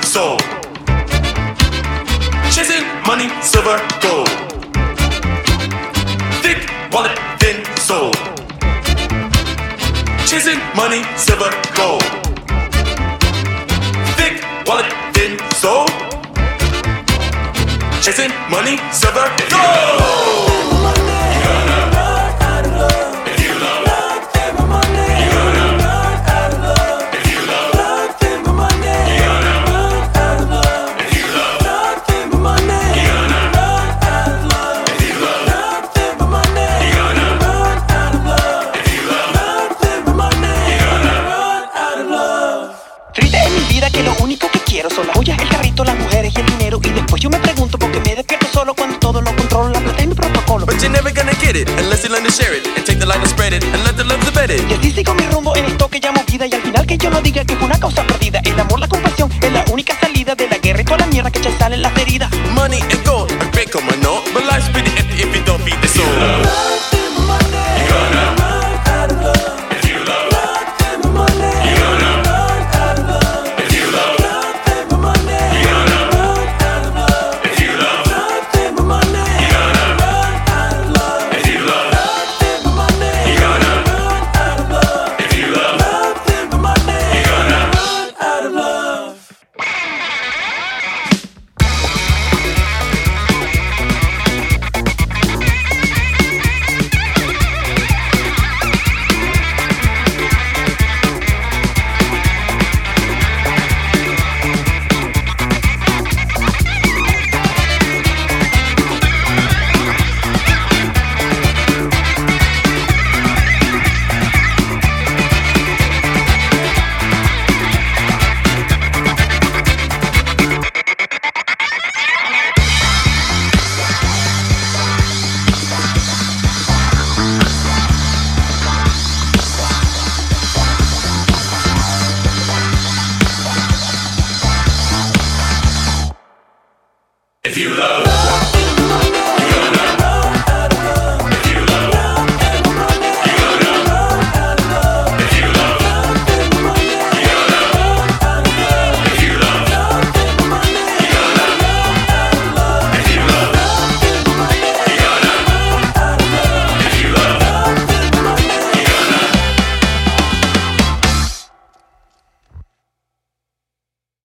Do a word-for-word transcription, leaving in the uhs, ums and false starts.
soul. Chasing money, silver, gold. Thick wallet, thin soul. Chasing money, silver, gold. Thick wallet, thin soul. Chasing money, silver, gold. Son las joyas, el carrito, las mujeres y el dinero. Y después yo me pregunto por qué me despierto solo cuando todo lo controlo. La plata es mi protocolo. But you're never gonna get it unless you learn to share it and take the light and spread it and let the love spread it. Y así sigo mi rumbo en esto que llamo vida. Y al final que yo no diga que es una causa perdida. El amor, la compasión es la única salida de la guerra y toda la mierda que ya sale en las heridas. Money and gold are great, como no, but life's pretty empty if you don't feed the soul. If you love